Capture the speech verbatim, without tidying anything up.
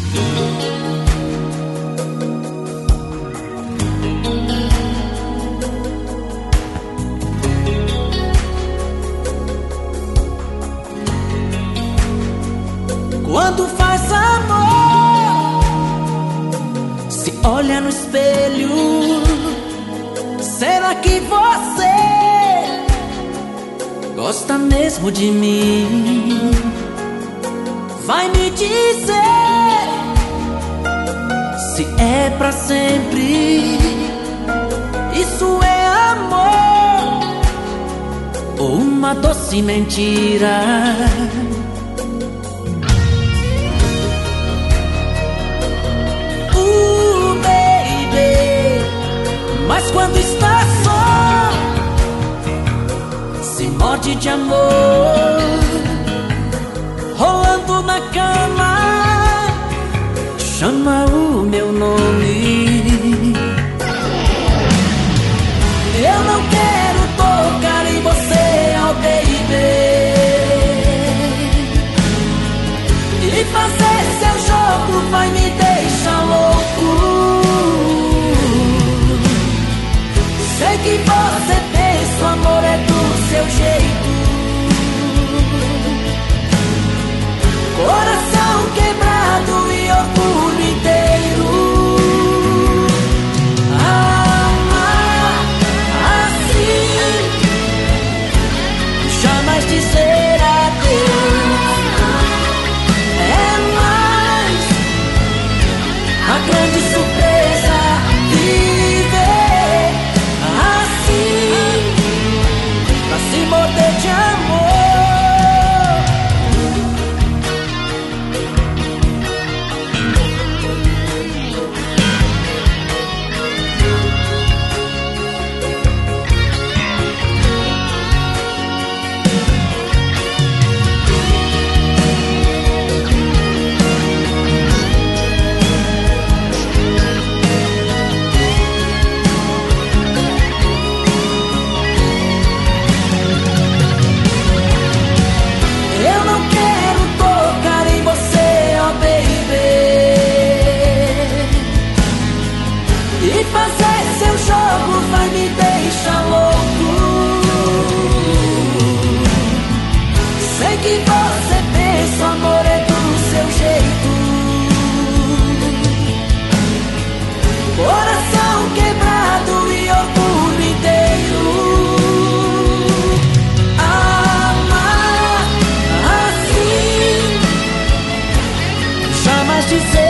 Quando faz amor, se olha no espelho, será que você gosta mesmo de mim? Vai me dizer se é pra sempre. Isso é amor ou uma doce mentira? Mas quando está só, se morde de amor, rolando na cama, chama o meu nome. Eu não quero tocar em você, oh baby, e fazer seu jogo vai me deixar louco. Sei que você pensa, o amor é do seu jeito. Coração quebrado e orgulho inteiro. Amar assim, jamais dizer adeus. É mais a grande surpresa. Se morder de amor. Fazer seu jogo vai me deixar louco. Sei que você pensa, o amor é do seu jeito. Coração quebrado e orgulho inteiro. Amar assim, jamais dizer